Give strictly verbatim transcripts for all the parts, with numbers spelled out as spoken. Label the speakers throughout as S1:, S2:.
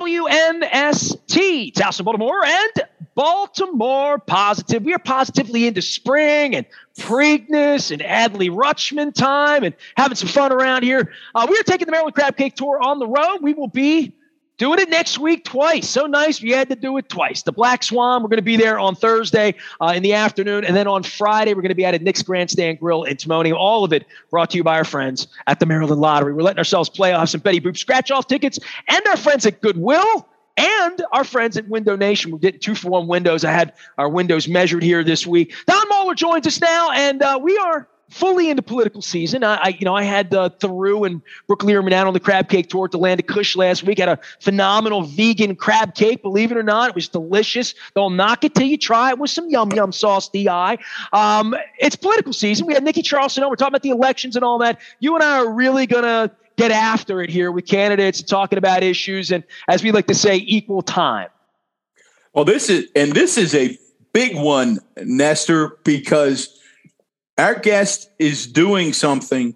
S1: W N S T, Towson, Baltimore, and Baltimore Positive. We are positively into spring and Preakness and Adley Rutschman time and having some fun around here. Uh, we are taking the Maryland Crab Cake Tour on the road. We will be doing it next week twice. So nice we had to do it twice. The Black Swan, we're going to be there on Thursday uh, in the afternoon. And then on Friday, we're going to be at at Nick's Grandstand Grill in Timonium. All of it brought to you by our friends at the Maryland Lottery. We're letting ourselves play off some Betty Boop scratch-off tickets and our friends at Goodwill and our friends at Window Nation. We're getting two for one windows. I had our windows measured here this week. Don Moeller joins us now, and uh, we are fully into political season. I, I you know, I had uh, Theroux and Brooke Lierman out on the crab cake tour at the Land of Kush last week. Had a phenomenal vegan crab cake, believe it or not. It was delicious. They'll knock it till you try it with some yum yum sauce, D I. Um, it's political season. We had Nikki Charleston on. We're talking about the elections and all that. You and I are really going to get after it here with candidates and talking about issues and, as we like to say, equal time.
S2: Well, this is, and this is a big one, Nestor, because our guest is doing something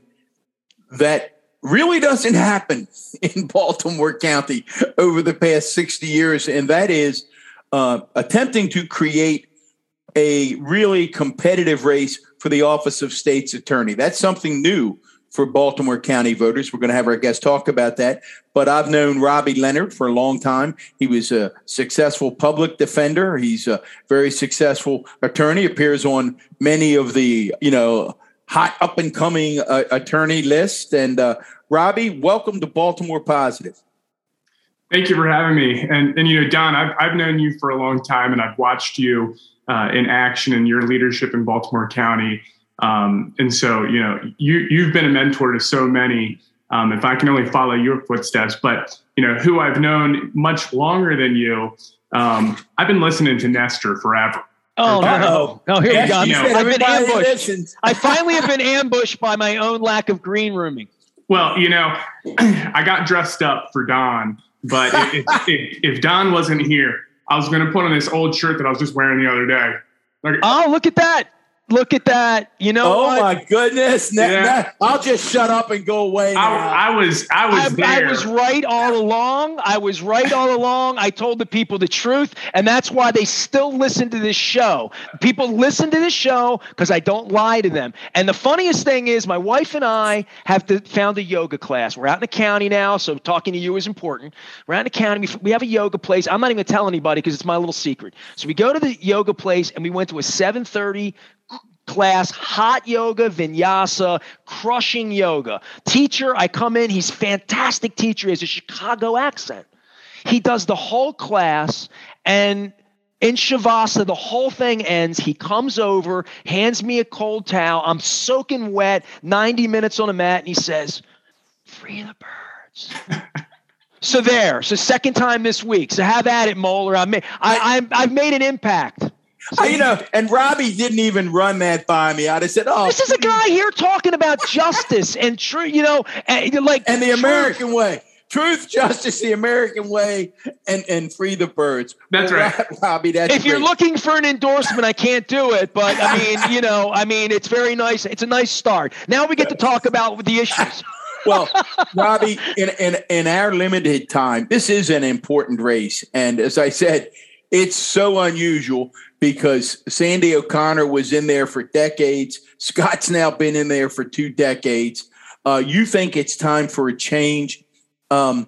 S2: that really doesn't happen in Baltimore County over the past sixty years, and that is uh, attempting to create a really competitive race for the office of state's attorney. That's something new for Baltimore County voters. We're going to have our guest talk about that. But I've known Robbie Leonard for a long time. He was a successful public defender. He's a very successful attorney, appears on many of the, you know, hot up and coming uh, attorney list. And uh, Robbie, welcome to Baltimore Positive.
S3: Thank you for having me. And, and you know, Don, I've, I've known you for a long time, and I've watched you uh, in action and your leadership in Baltimore County. Um, and so, you know, you, you've been a mentor to so many, um, if I can only follow your footsteps, but, you know, who I've known much longer than you, um, I've been listening to Nestor forever.
S1: Oh, no. No, here
S2: yes,
S1: we go.
S2: You
S1: know, I've been ambushed.
S2: Listens.
S1: I finally have been ambushed by my own lack of green rooming.
S3: Well, you know, I got dressed up for Don, but if, if, if Don wasn't here, I was going to put on this old shirt that I was just wearing the other day. Like,
S1: oh, look at that. Look at that. You know
S2: Oh,
S1: what?
S2: my goodness. Now,
S3: Yeah.
S2: now, I'll just shut up and go away now.
S3: I, I was, I was
S1: I,
S3: there.
S1: I was right all along. I was right all along. I told the people the truth, and that's why they still listen to this show. People listen to this show because I don't lie to them. And the funniest thing is my wife and I have to, found a yoga class. We're out in the county now, so talking to you is important. We're out in the county. We, we have a yoga place. I'm not even going to tell anybody because it's my little secret. So we go to the yoga place, and we went to a seven thirty class, hot yoga, vinyasa, crushing yoga. Teacher, I come in, he's fantastic teacher. He has a Chicago accent. He does the whole class, and in Shavasana, the whole thing ends. He comes over, hands me a cold towel. I'm soaking wet, ninety minutes on a mat, and he says, "Free the birds." So there. So second time this week. So have at it, Moeller. I, I, I, I've made an impact.
S2: So, you know, and Robbie didn't even run that by me. I'd have said, "Oh,
S1: this is a guy here talking about justice and true, you know, and, like
S2: and the
S1: truth.
S2: American way, truth, justice, the American way, and and free the birds."
S3: That's
S2: well,
S3: right,
S2: Robbie. That's
S1: if
S2: great.
S1: you're looking for an endorsement, I can't do it, but I mean, you know, I mean, it's very nice. It's a nice start. Now we get to talk about the issues.
S2: Well, Robbie, in, in in our limited time, this is an important race, and as I said, it's so unusual because Sandy O'Connor was in there for decades. Scott's now been in there for two decades. Uh, you think it's time for a change? Um,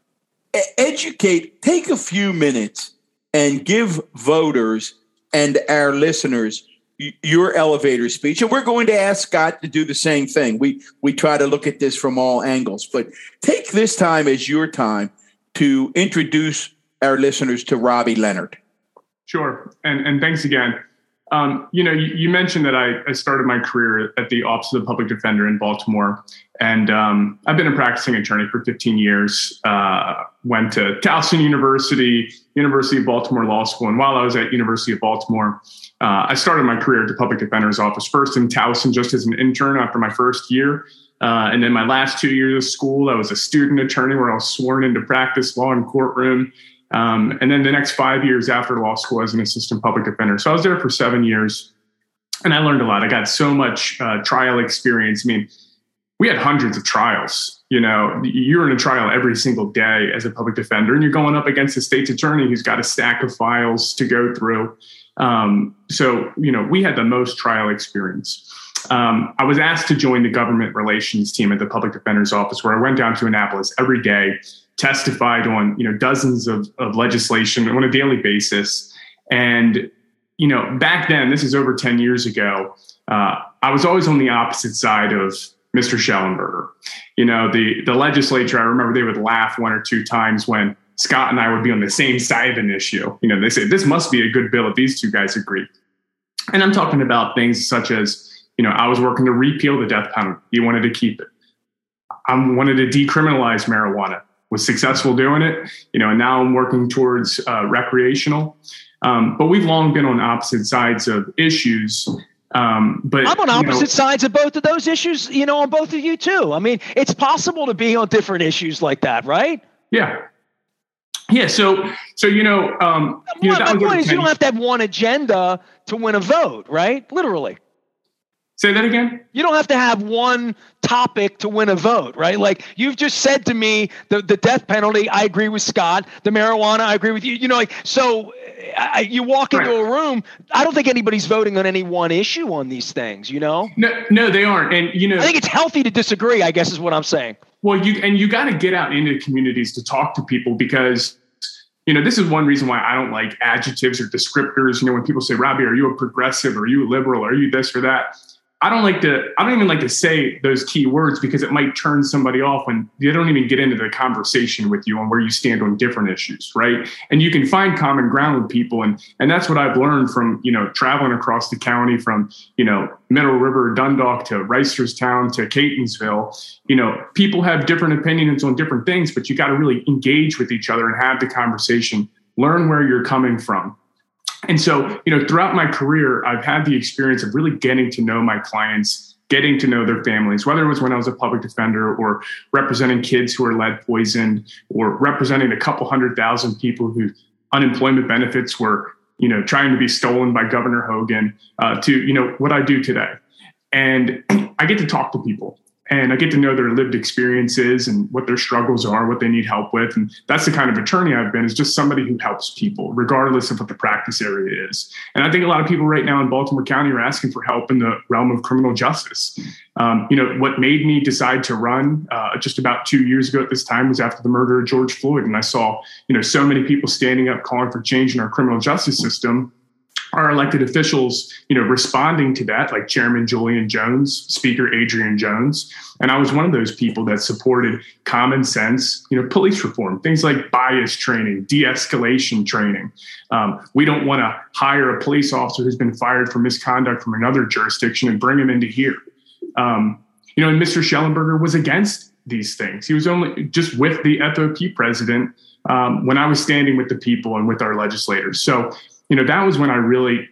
S2: educate, take a few minutes and give voters and our listeners your elevator speech. And we're going to ask Scott to do the same thing. We, we try to look at this from all angles, but take this time as your time to introduce our listeners to Robbie Leonard.
S3: Sure. And and thanks again. Um, you know, you, you mentioned that I, I started my career at the Office of the Public Defender in Baltimore. And um, I've been a practicing attorney for fifteen years, uh, went to Towson University, University of Baltimore Law School. And while I was at University of Baltimore, uh, I started my career at the Public Defender's Office, first in Towson just as an intern after my first year. Uh, and then my last two years of school, I was a student attorney where I was sworn into practice law in courtroom. Um, and then the next five years after law school as an assistant public defender. So I was there for seven years and I learned a lot. I got so much uh, trial experience. I mean, we had hundreds of trials You know, you're in a trial every single day as a public defender, and you're going up against a state's attorney who's got a stack of files to go through. Um, so, you know, we had the most trial experience. Um, I was asked to join the government relations team at the public defender's office, where I went down to Annapolis every day, testified on, you know, dozens of, of legislation on a daily basis. And, you know, back then, this is over ten years ago, uh, I was always on the opposite side of Mister Shellenberger. You know, the, the legislature, I remember they would laugh one or two times when Scott and I would be on the same side of an issue. You know, they say, this must be a good bill if these two guys agree. And I'm talking about things such as, you know, I was working to repeal the death penalty. He wanted to keep it. I wanted to decriminalize marijuana. Was successful doing it. You know, and now I'm working towards uh, recreational. Um, but we've long been on opposite sides of issues. Um, but
S1: I'm on opposite
S3: you know,
S1: sides of both of those issues, you know, on both of you too. I mean, it's possible to be on different issues like that, right?
S3: Yeah. Yeah. So, so, you know, um, you
S1: my,
S3: know, that
S1: my point is
S3: ten
S1: you don't have to have one agenda to win a vote, right? Literally.
S3: Say that again?
S1: You don't have to have one topic to win a vote, right? Like you've just said to me, the, the death penalty, I agree with Scott. The marijuana, I agree with you. You know, like, so I, you walk into
S3: right.
S1: a room, I don't think anybody's voting on any one issue on these things, you know?
S3: No, no, they aren't. And, you know,
S1: I think it's healthy to disagree, I guess is what I'm saying.
S3: Well, you, and you got to get out into communities to talk to people because, you know, this is one reason why I don't like adjectives or descriptors. You know, when people say, Robbie, are you a progressive? Are you a liberal? Are you this or that? I don't like to, I don't even like to say those key words because it might turn somebody off when they don't even get into the conversation with you on where you stand on different issues, right? And you can find common ground with people. And, and that's what I've learned from, you know, traveling across the county from, you know, Middle River, Dundalk to Reisterstown to Catonsville. You know, people have different opinions on different things, but you got to really engage with each other and have the conversation, learn where you're coming from. And so, you know, throughout my career, I've had the experience of really getting to know my clients, getting to know their families, whether it was when I was a public defender or representing kids who are lead poisoned or representing a couple hundred thousand people whose unemployment benefits were, you know, trying to be stolen by Governor Hogan uh, to, you know, what I do today. And I get to talk to people. And I get to know their lived experiences and what their struggles are, what they need help with. And that's the kind of attorney I've been, is just somebody who helps people, regardless of what the practice area is. And I think a lot of people right now in Baltimore County are asking for help in the realm of criminal justice. Um, you know, what made me decide to run uh, just about two years ago at this time was after the murder of George Floyd. And I saw, you know, so many people standing up calling for change in our criminal justice system. Our elected officials, you know, responding to that, like Chairman Julian Jones, Speaker Adrian Jones. And I was one of those people that supported common sense, you know, police reform, things like bias training, de-escalation training. Um, we don't want to hire a police officer who's been fired for misconduct from another jurisdiction and bring him into here. Um, you know, and Mister Shellenberger was against these things. He was only just with the F O P president um, when I was standing with the people and with our legislators. So, you know, that was when I really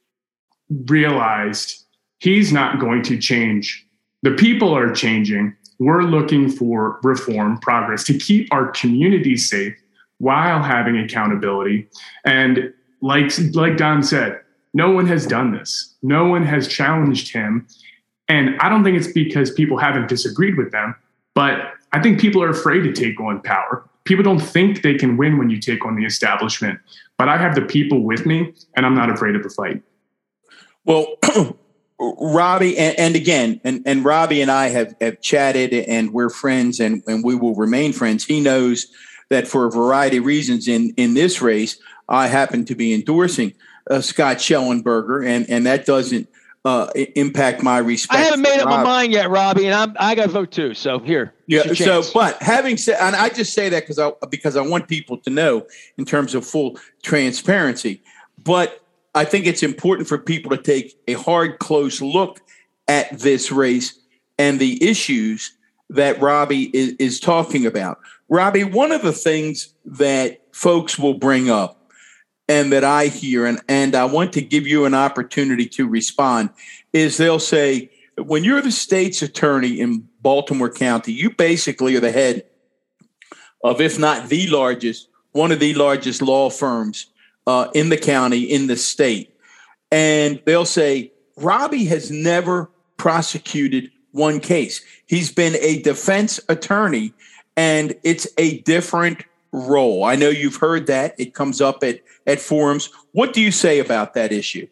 S3: realized he's not going to change. The people are changing. We're looking for reform, progress to keep our community safe while having accountability. And like, like Don said, no one has done this. No one has challenged him. And I don't think it's because people haven't disagreed with them, but I think people are afraid to take on power. People don't think they can win when you take on the establishment. But I have the people with me, and I'm not afraid of the fight.
S2: Well, Robbie, and, and again, and, and Robbie and I have, have chatted, and we're friends, and, and we will remain friends. He knows that for a variety of reasons in, in this race, I happen to be endorsing uh, Scott Shellenberger, and, and that doesn't uh, impact my respect.
S1: I haven't made up
S2: Robbie.
S1: my mind yet, Robbie, and I'm, I got to vote too. So here.
S2: Yeah. So, but having said, and I just say that because I because I want people to know in terms of full transparency. But I think it's important for people to take a hard, close look at this race and the issues that Robbie is, is talking about. Robbie, one of the things that folks will bring up and that I hear, and, and I want to give you an opportunity to respond, is they'll say, when you're the state's attorney in Baltimore County, you basically are the head of, if not the largest, one of the largest law firms uh, in the county, in the state. And they'll say, Robbie has never prosecuted one case. He's been a defense attorney, and it's a different role. I know you've heard that. It comes up at, at forums. What do you say about that issue?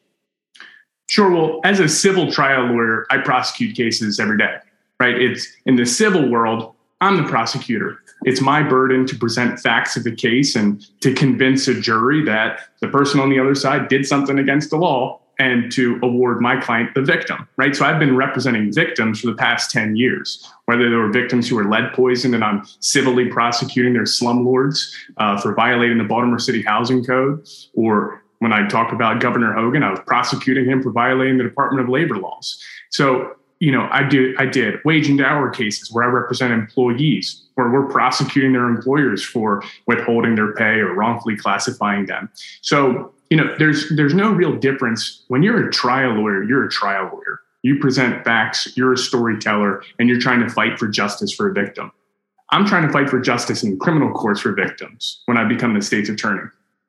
S3: Sure. Well, as a civil trial lawyer, I prosecute cases every day, right? It's in the civil world, I'm the prosecutor. It's my burden to present facts of the case and to convince a jury that the person on the other side did something against the law and to award my client the victim, right? So I've been representing victims for the past ten years, whether they were victims who were lead poisoned and I'm civilly prosecuting their slumlords uh, for violating the Baltimore City Housing Code, or when I talk about Governor Hogan, I was prosecuting him for violating the Department of Labor laws. So, you know, I did, I did wage and hour cases where I represent employees, where we're prosecuting their employers for withholding their pay or wrongfully classifying them. So, you know, there's there's no real difference. When you're a trial lawyer, you're a trial lawyer. You present facts, you're a storyteller, and you're trying to fight for justice for a victim. I'm trying to fight for justice in criminal courts for victims when I become the state's attorney.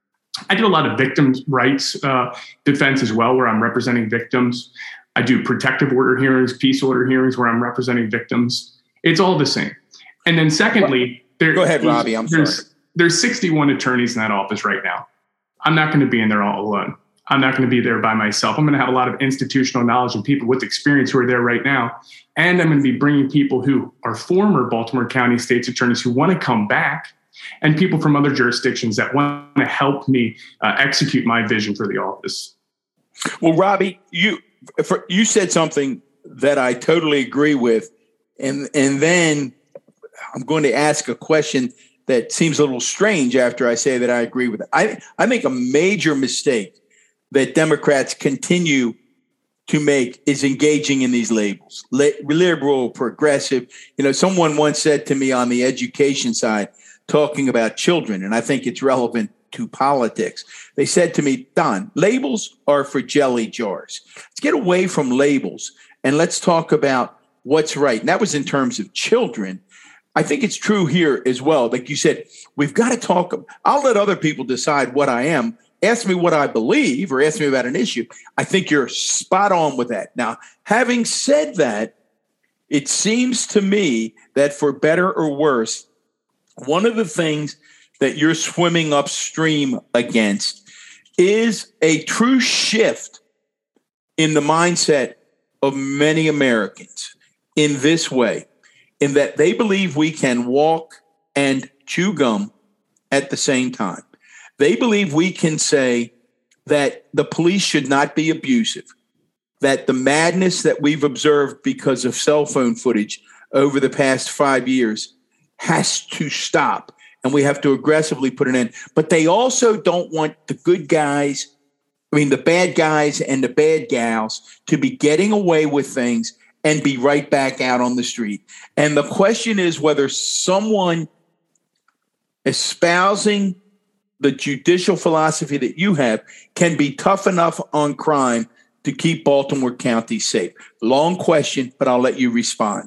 S3: I do a lot of victims' rights uh, defense as well, where I'm representing victims. I do protective order hearings, peace order hearings, where I'm representing victims. It's all the same. And then secondly, there,
S2: go ahead, Robbie. I'm
S3: there's,
S2: sorry.
S3: There's sixty-one attorneys in that office right now. I'm not going to be in there all alone. I'm not going to be there by myself. I'm going to have a lot of institutional knowledge and people with experience who are there right now. And I'm going to be bringing people who are former Baltimore County state's attorneys who want to come back, and people from other jurisdictions that want to help me uh, execute my vision for the office.
S2: Well, Robbie, you for, you said something that I totally agree with. And, and then I'm going to ask a question that seems a little strange after I say that I agree with it. I, I make a major mistake that Democrats continue to make is engaging in these labels, liberal, progressive. You know, someone once said to me on the education side, talking about children, and I think it's relevant to politics. They said to me, Don, labels are for jelly jars. Let's get away from labels and let's talk about what's right. And that was in terms of children. I think it's true here as well. Like you said, we've got to talk. I'll let other people decide what I am. Ask me what I believe or ask me about an issue. I think you're spot on with that. Now, having said that, it seems to me that for better or worse, one of the things that you're swimming upstream against is a true shift in the mindset of many Americans in this way, in that they believe we can walk and chew gum at the same time. They believe we can say that the police should not be abusive, that the madness that we've observed because of cell phone footage over the past five years has to stop, and we have to aggressively put an end. But they also don't want the good guys, I mean, the bad guys and the bad gals to be getting away with things and be right back out on the street. And the question is whether someone espousing the judicial philosophy that you have can be tough enough on crime to keep Baltimore County safe. Long question, but I'll let you respond.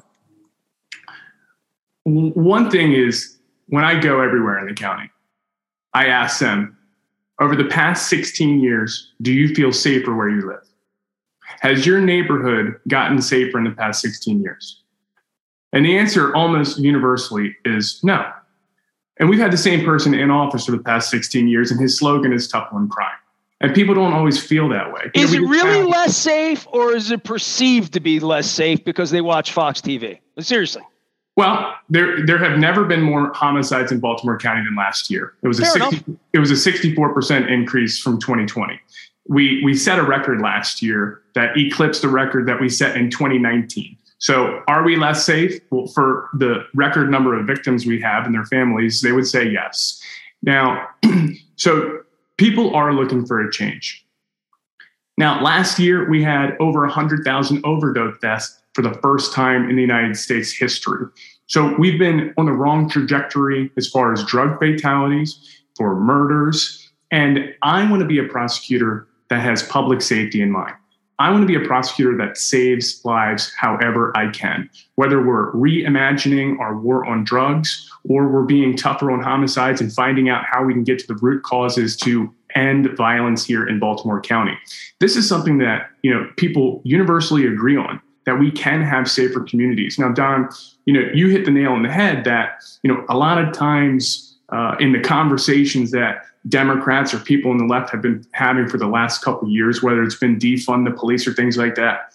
S3: One thing is, when I go everywhere in the county, I ask them, over the past sixteen years, do you feel safer where you live? Has your neighborhood gotten safer in the past sixteen years? And the answer almost universally is no. And we've had the same person in office for the past sixteen years, and his slogan is tough on crime. And people don't always feel that way.
S1: Is
S3: you know,
S1: it really
S3: have-
S1: less safe, or is it perceived to be less safe because they watch Fox T V? Seriously.
S3: Well, there there have never been more homicides in Baltimore County than last year. It was a
S1: Fair
S3: sixty, it was a sixty-four percent increase from twenty twenty. We we set a record last year that eclipsed the record that we set in twenty nineteen. So are we less safe? Well, for the record number of victims we have and their families, they would say yes. Now, so people are looking for a change. Now, last year, we had over one hundred thousand overdose deaths for the first time in the United States history. So we've been on the wrong trajectory as far as drug fatalities, for murders. And I want to be a prosecutor that has public safety in mind. I want to be a prosecutor that saves lives however I can, whether we're reimagining our war on drugs or we're being tougher on homicides and finding out how we can get to the root causes to end violence here in Baltimore County. This is something that, you know, people universally agree on, that we can have safer communities. Now, Don, you know, you hit the nail on the head that, you know, a lot of times uh, in the conversations that Democrats or people on the left have been having for the last couple of years, whether it's been defund the police or things like that,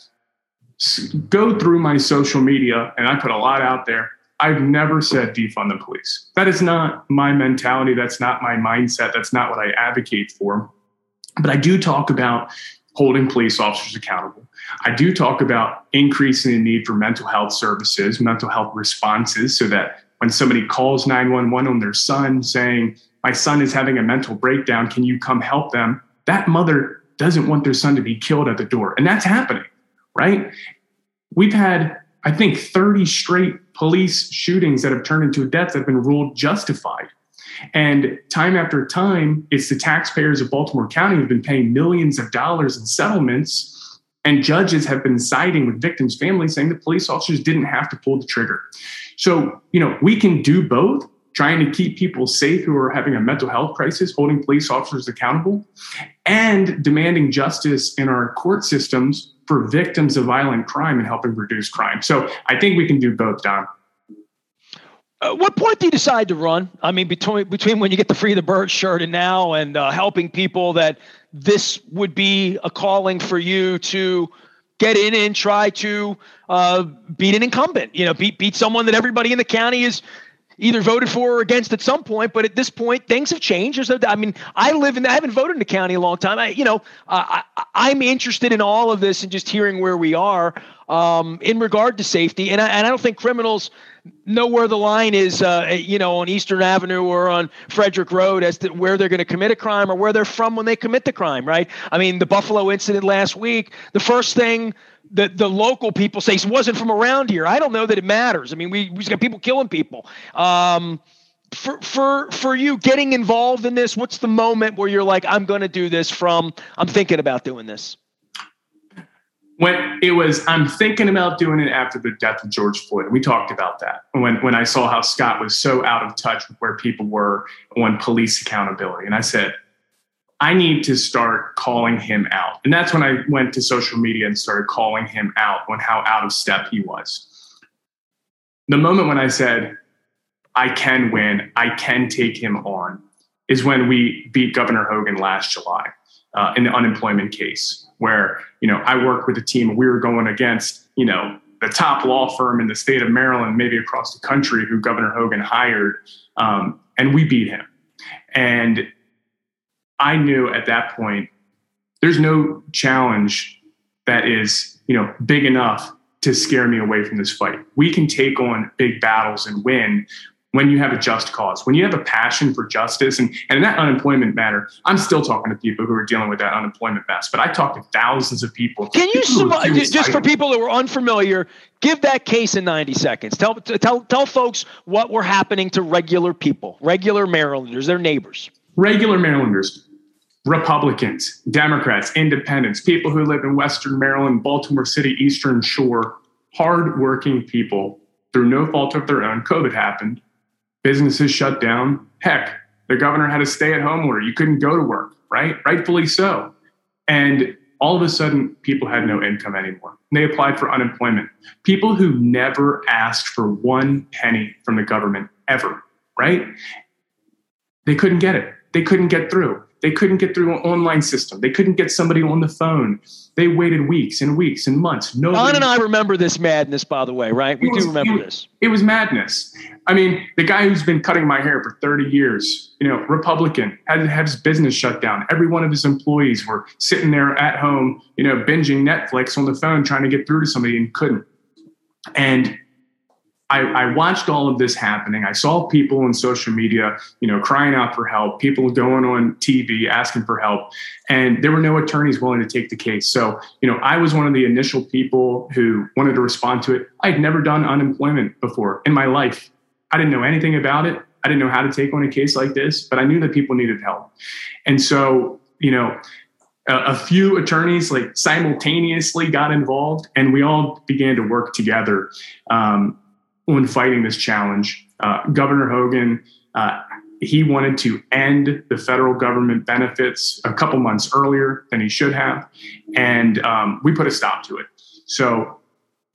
S3: go through my social media, and I put a lot out there. I've never said defund the police. That is not my mentality. That's not my mindset. That's not what I advocate for. But I do talk about holding police officers accountable. I do talk about increasing the need for mental health services, mental health responses, so that when somebody calls nine one one on their son saying, my son is having a mental breakdown, can you come help them? That mother doesn't want their son to be killed at the door. And that's happening, right? We've had, I think, thirty straight police shootings that have turned into deaths that have been ruled justified. And time after time, it's the taxpayers of Baltimore County who have been paying millions of dollars in settlements, and judges have been siding with victims' families saying the police officers didn't have to pull the trigger. So, you know, we can do both, trying to keep people safe who are having a mental health crisis, holding police officers accountable, and demanding justice in our court systems for victims of violent crime and helping reduce crime. So I think we can do both, Don.
S1: Uh, what point do you decide to run? I mean, between between when you get the Free the Bird shirt and now, and uh, helping people, that this would be a calling for you to get in and try to uh, beat an incumbent, you know, beat beat someone that everybody in the county is either voted for or against at some point. But at this point, things have changed. There's no, I mean, I live in, I haven't voted in the county a long time. I, you know, uh, I, I'm interested in all of this and just hearing where we are um, in regard to safety. And I, and I don't think criminals know where the line is, uh, you know, on Eastern Avenue or on Frederick Road as to where they're going to commit a crime or where they're from when they commit the crime, right? I mean, the Buffalo incident last week, the first thing that the local people say wasn't from around here. I don't know that it matters. I mean, we, we just got people killing people. Um, for, for, for you getting involved in this, what's the moment where you're like, I'm going to do this from, I'm thinking about doing this?
S3: When it was, I'm thinking about doing it after the death of George Floyd. We talked about that when, when I saw how Scott was so out of touch with where people were on police accountability. And I said, I need to start calling him out. And that's when I went to social media and started calling him out on how out of step he was. The moment when I said, I can win, I can take him on, is when we beat Governor Hogan last July uh, in the unemployment case, where, you know, I worked with a team and we were going against, you know, the top law firm in the state of Maryland, maybe across the country, who Governor Hogan hired, um, and we beat him. And I knew at that point, there's no challenge that is, you know, big enough to scare me away from this fight. We can take on big battles and win when you have a just cause, when you have a passion for justice. And, and in that unemployment matter, I'm still talking to people who are dealing with that unemployment mess, but I talk to thousands of people.
S1: Can you, sum, just for people who are unfamiliar, give that case in ninety seconds. Tell, tell, tell folks what were happening to regular people, regular Marylanders, their neighbors.
S3: Regular Marylanders, Republicans, Democrats, independents, people who live in Western Maryland, Baltimore City, Eastern Shore, hardworking people through no fault of their own. COVID happened. Businesses shut down. Heck, the governor had a stay-at-home order. You couldn't go to work, right? Rightfully so. And all of a sudden, people had no income anymore. And they applied for unemployment. People who never asked for one penny from the government ever, right? They couldn't get it. They couldn't get through. They couldn't get through an online system. They couldn't get somebody on the phone. They waited weeks and weeks and months. Nobody,
S1: Don and I remember this madness, by the way, right? We
S3: was,
S1: do remember
S3: it,
S1: this.
S3: It was madness. I mean, the guy who's been cutting my hair for thirty years, you know, Republican, had to have his business shut down. Every one of his employees were sitting there at home, you know, binging Netflix on the phone, trying to get through to somebody and couldn't. And I, I watched all of this happening. I saw people on social media, you know, crying out for help, people going on T V asking for help, and there were no attorneys willing to take the case. So, you know, I was one of the initial people who wanted to respond to it. I'd never done unemployment before in my life. I didn't know anything about it. I didn't know how to take on a case like this, but I knew that people needed help. And so, you know, a, a few attorneys like simultaneously got involved, and we all began to work together Um, when fighting this challenge. Uh, Governor Hogan, uh, he wanted to end the federal government benefits a couple months earlier than he should have. And um, we put a stop to it. So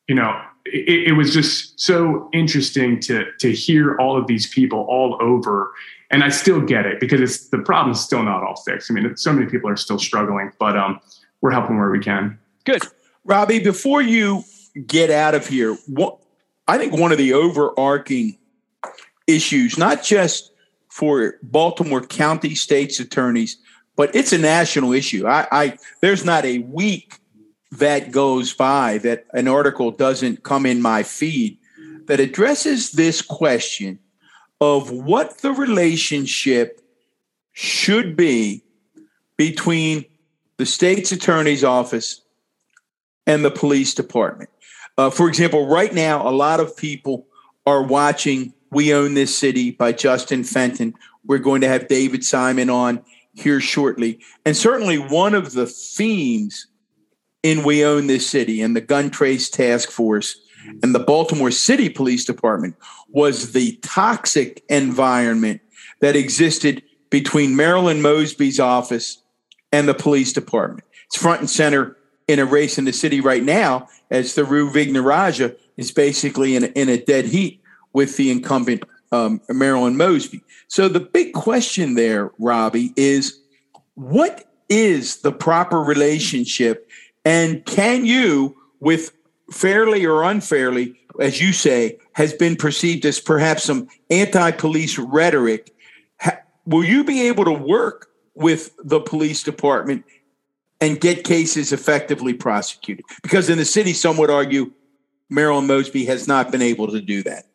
S3: you know, it, it was just so interesting to to hear all of these people all over. And I still get it because it's the problem's still not all fixed. I mean, so many people are still struggling, but um, we're helping where we can.
S1: Good.
S2: Robbie, before you get out of here, what, I think one of the overarching issues, not just for Baltimore County state's attorneys, but it's a national issue. I, I there's not a week that goes by that an article doesn't come in my feed that addresses this question of what the relationship should be between the state's attorney's office and the police department. Uh, for example, right now, a lot of people are watching We Own This City by Justin Fenton. We're going to have David Simon on here shortly. And certainly one of the themes in We Own This City and the Gun Trace Task Force and the Baltimore City Police Department was the toxic environment that existed between Marilyn Mosby's office and the police department. It's front and center in a race in the city right now as the Rue Vignarajah is basically in a, in a dead heat with the incumbent um, Marilyn Mosby. So the big question there, Robbie, is what is the proper relationship, and can you, with fairly or unfairly, as you say, has been perceived as perhaps some anti-police rhetoric, ha- will you be able to work with the police department and get cases effectively prosecuted? Because in the city, some would argue Marilyn Mosby has not been able to do that.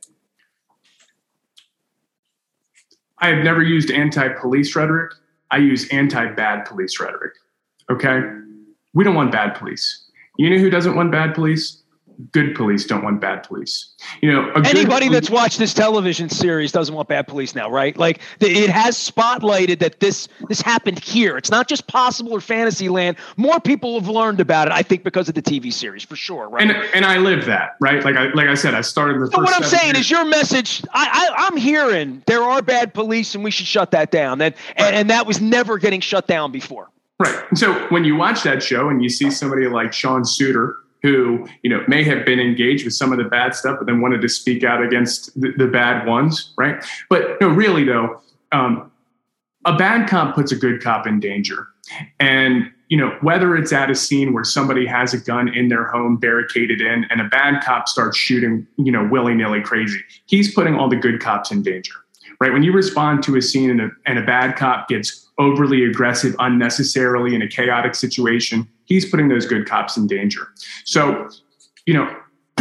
S3: I have never used anti-police rhetoric. I use anti-bad police rhetoric. Okay? We don't want bad police. You know who doesn't want bad police? Good police don't want bad police. You know, a
S1: anybody
S3: good,
S1: that's watched this television series doesn't want bad police now, right? Like the, it has spotlighted that this this happened here. It's not just possible or fantasy land. More people have learned about it, I think, because of the T V series, for sure, right?
S3: And and I live that, right? Like I like I said, I started the
S1: so
S3: first.
S1: What I'm saying
S3: years.
S1: is, your message. I, I I'm hearing there are bad police, and we should shut that down. And and, and that was never getting shut down before.
S3: Right. And so when you watch that show and you see somebody like Sean Suiter, who, you know, may have been engaged with some of the bad stuff, but then wanted to speak out against the, the bad ones, right? But no, really though, um, a bad cop puts a good cop in danger. And, you know, whether it's at a scene where somebody has a gun in their home barricaded in and a bad cop starts shooting, you know, willy-nilly crazy, he's putting all the good cops in danger, right? When you respond to a scene and a, and a bad cop gets overly aggressive unnecessarily in a chaotic situation, he's putting those good cops in danger. So, you know,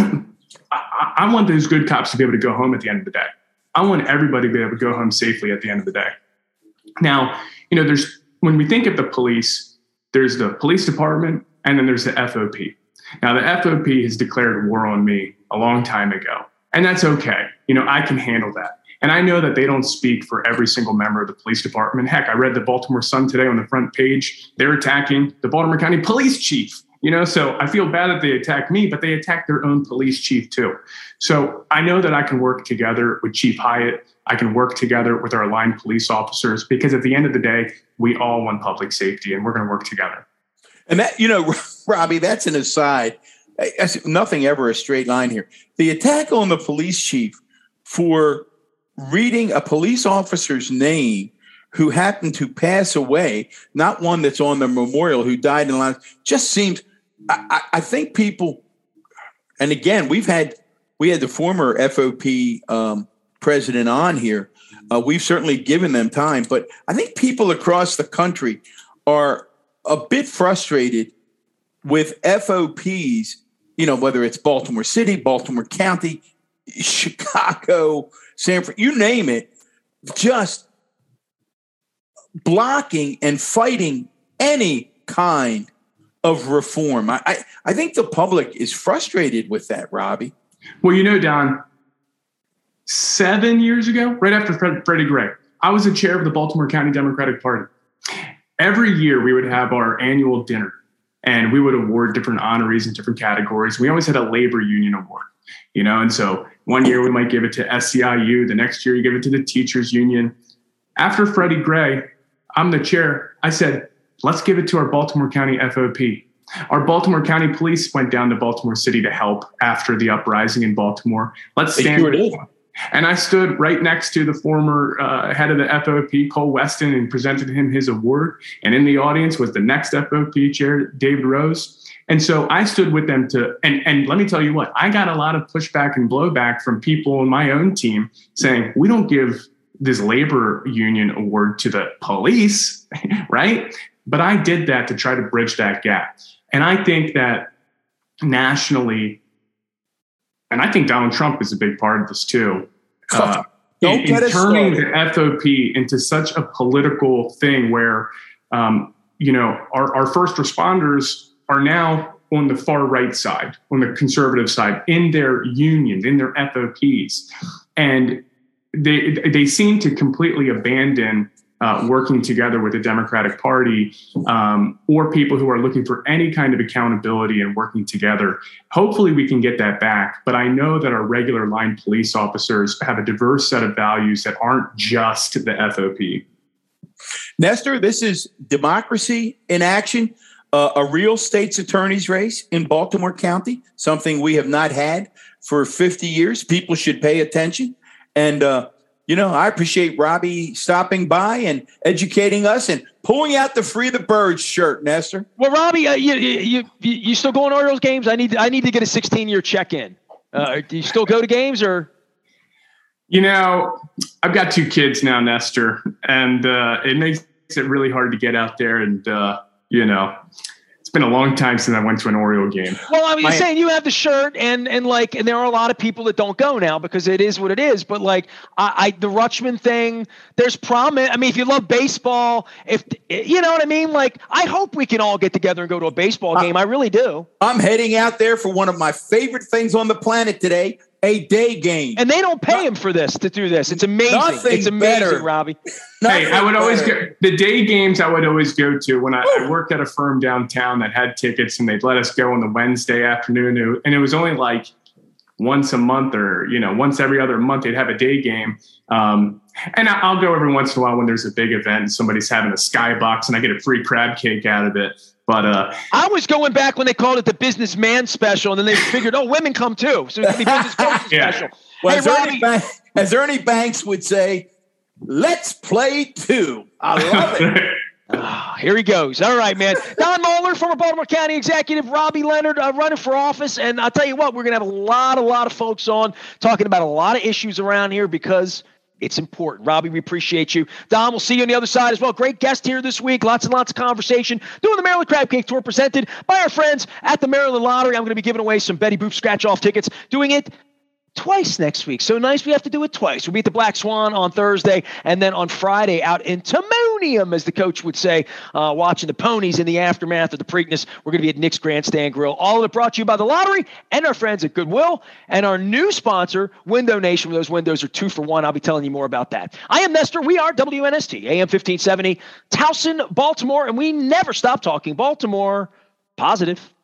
S3: I, I want those good cops to be able to go home at the end of the day. I want everybody to be able to go home safely at the end of the day. Now, you know, there's, when we think of the police, there's the police department and then there's the F O P. Now, the F O P has declared war on me a long time ago, and that's okay. You know, I can handle that. And I know that they don't speak for every single member of the police department. Heck, I read the Baltimore Sun today on the front page. They're attacking the Baltimore County police chief. You know, so I feel bad that they attack me, but they attack their own police chief too. So I know that I can work together with Chief Hyatt. I can work together with our aligned police officers, because at the end of the day, we all want public safety and we're going to work together.
S2: And that, you know, Robbie, that's an aside. Nothing ever a straight line here. The attack on the police chief for reading a police officer's name who happened to pass away, not one that's on the memorial, who died in line, just seems, I, I think people, and again, we've had, we had the former F O P um, president on here. Uh, we've certainly given them time, but I think people across the country are a bit frustrated with F O Ps, you know, whether it's Baltimore City, Baltimore County, Chicago, San Fran, you name it, just blocking and fighting any kind of reform. I, I, I think the public is frustrated with that, Robbie.
S3: Well, you know, Don, seven years ago, right after Fred, Freddie Gray, I was the chair of the Baltimore County Democratic Party. Every year we would have our annual dinner and we would award different honorees in different categories. We always had a labor union award, you know, and so one year we might give it to S C I U. The next year you give it to the teachers union. After Freddie Gray, I'm the chair. I said, let's give it to our Baltimore County F O P. Our Baltimore County Police went down to Baltimore City to help after the uprising in Baltimore. Let's stand with them. And I stood right next to the former uh, head of the F O P, Cole Weston, and presented him his award. And in the audience was the next F O P chair, David Rose. And so I stood with them to, and, and let me tell you what, I got a lot of pushback and blowback from people in my own team saying, we don't give this labor union award to the police, right? But I did that to try to bridge that gap. And I think that nationally, and I think Donald Trump is a big part of this too, uh,
S2: don't
S3: in,
S2: get
S3: in
S2: us
S3: turning
S2: started.
S3: the F O P into such a political thing where, um, you know, our, our first responders are now on the far right side, on the conservative side, in their unions, in their F O Ps. And they they seem to completely abandon uh, working together with the Democratic Party um, or people who are looking for any kind of accountability and working together. Hopefully we can get that back. But I know that our regular line police officers have a diverse set of values that aren't just the F O P.
S2: Nestor, this is democracy in action. Uh, a real state's attorney's race in Baltimore County, something we have not had for fifty years. People should pay attention. And, uh, you know, I appreciate Robbie stopping by and educating us and pulling out the Free the Birds shirt, Nestor.
S1: Well, Robbie, uh, you, you, you, you still going to Orioles games? I need to, I need to get a sixteen-year check-in. Uh, do you still go to games or?
S3: You know, I've got two kids now, Nestor, and uh, it makes it really hard to get out there and, uh, you know, it's been a long time since I went to an Oriole game.
S1: Well, I mean, you're
S3: My,
S1: saying you have the shirt, and and like, and there are a lot of people that don't go now because it is what it is. But like, I, I the Rutschman thing, there's promise. I mean, if you love baseball, if you know what I mean, like, I hope we can all get together and go to a baseball game. I really do.
S2: I'm heading out there for one of my favorite things on the planet today, a day game.
S1: And they don't pay him for this to do this. It's amazing.
S2: Nothing
S1: It's amazing,
S2: better.
S1: Robbie.
S3: hey, I would
S2: better.
S3: always go the day games. I would always go to when I, I worked at a firm downtown that had tickets, and they'd let us go on the Wednesday afternoon, and it was only like once a month or you know once every other month they'd have a day game. Um, and I- I'll go every once in a while when there's a big event and somebody's having a skybox, and I get a free crab cake out of it. But uh,
S1: I was going back when they called it the businessman special, and then they figured, oh, women come too, so it could be business coach
S3: Yeah.
S1: special.
S2: Well,
S1: Hey,
S2: as, Ernie
S1: Robbie,
S2: Bank, as Ernie Banks would say, let's play two. I love it.
S1: Ah, here he goes. All right, man. Don Moeller, former Baltimore County executive, Robbie Leonard uh, running for office. And I'll tell you what, we're going to have a lot, a lot of folks on talking about a lot of issues around here because it's important. Robbie, we appreciate you. Don, we'll see you on the other side as well. Great guest here this week. Lots and lots of conversation. Doing the Maryland Crab Cake Tour presented by our friends at the Maryland Lottery. I'm going to be giving away some Betty Boop scratch-off tickets. Doing it twice next week. So nice we have to do it twice. We'll be at the Black Swan on Thursday, and then on Friday out in Timonium, as the coach would say, uh, watching the ponies in the aftermath of the Preakness. We're going to be at Nick's Grandstand Grill. All of it brought to you by the Lottery and our friends at Goodwill and our new sponsor, Window Nation, where those windows are two for one. I'll be telling you more about that. I am Nestor. We are W N S T, A M fifteen seventy, Towson, Baltimore, and we never stop talking Baltimore positive.